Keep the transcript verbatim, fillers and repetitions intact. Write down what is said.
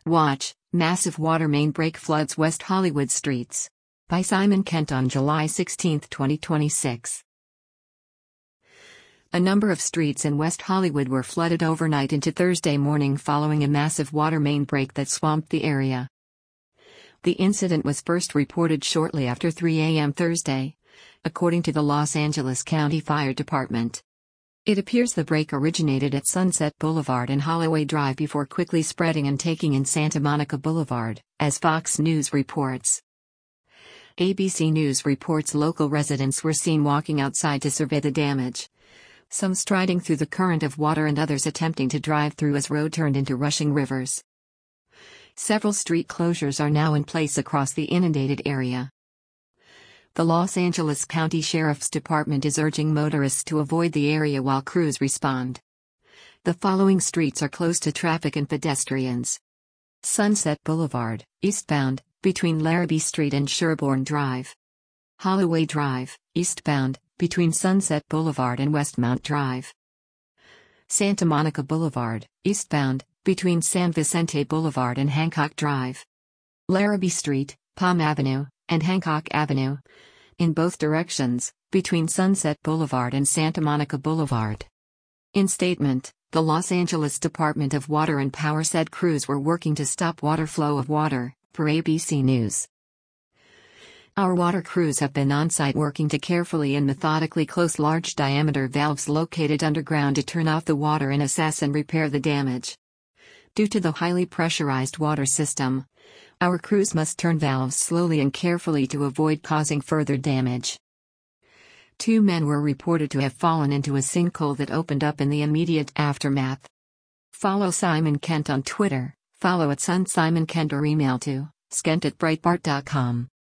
Watch, Massive Water Main Break Floods West Hollywood Streets. By Simon Kent on July sixteenth, twenty twenty-six. A number of streets in West Hollywood were flooded overnight into Thursday morning following a massive water main break that swamped the area. The incident was first reported shortly after three a m Thursday, according to the Los Angeles County Fire Department. It appears the break originated at Sunset Boulevard and Holloway Drive before quickly spreading and taking in Santa Monica Boulevard, as Fox News reports. A B C News reports local residents were seen walking outside to survey the damage, some striding through the current of water and others attempting to drive through as road turned into rushing rivers. Several street closures are now in place across the inundated area. The Los Angeles County Sheriff's Department is urging motorists to avoid the area while crews respond. The following streets are closed to traffic and pedestrians: Sunset Boulevard, eastbound, between Larrabee Street and Sherbourne Drive. Holloway Drive, eastbound, between Sunset Boulevard and Westmount Drive. Santa Monica Boulevard, eastbound, between San Vicente Boulevard and Hancock Drive. Larrabee Street, Palm Avenue, and Hancock Avenue, in both directions, between Sunset Boulevard and Santa Monica Boulevard. In statement, the Los Angeles Department of Water and Power said crews were working to stop water flow of water, per A B C News. Our water crews have been on site working to carefully and methodically close large diameter valves located underground to turn off the water and assess and repair the damage. Due to the highly pressurized water system, our crews must turn valves slowly and carefully to avoid causing further damage. Two men were reported to have fallen into a sinkhole that opened up in the immediate aftermath. Follow Simon Kent on Twitter, follow at Sun Simon Kent or email to skent at breitbart dot com.